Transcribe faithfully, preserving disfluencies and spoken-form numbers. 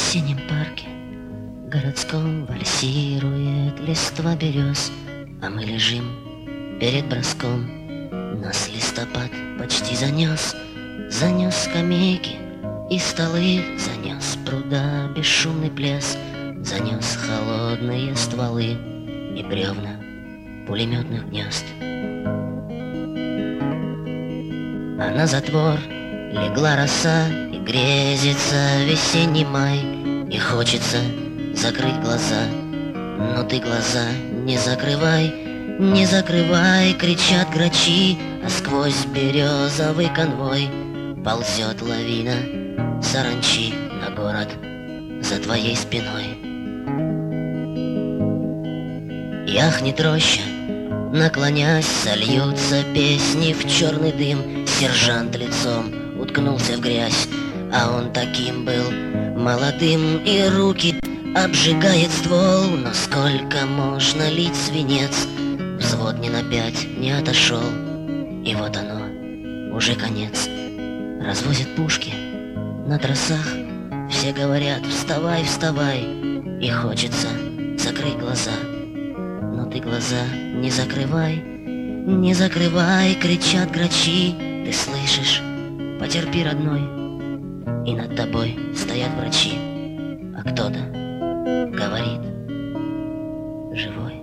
осеннем парке городском вальсирует листва берез, а мы лежим перед броском. Нас листопад почти занес, занес скамейки и столы, занес пруда бесшумный плес, занес холодные стволы и бревна пулеметных гнезд. А на затвор легла роса, и грезится весенний май, и хочется закрыть глаза, но ты глаза не закрывай, не закрывай, кричат грачи, а сквозь березовый конвой ползет лавина саранчи на город за твоей спиной. Яхнет роща, наклонясь, сольются песни в черный дым. Сержант лицом уткнулся в грязь, а он таким был молодым, и руки обжигает ствол. Но сколько можно лить свинец? Взвод ни на пять не отошел, и вот оно, уже конец. Развозят пушки на трассах, все говорят: вставай, вставай, и хочется закрыть глаза, но ты глаза не закрывай, не закрывай, кричат грачи. Ты слышишь? Потерпи, родной, и над тобой стоят врачи, а кто-то говорит: живой.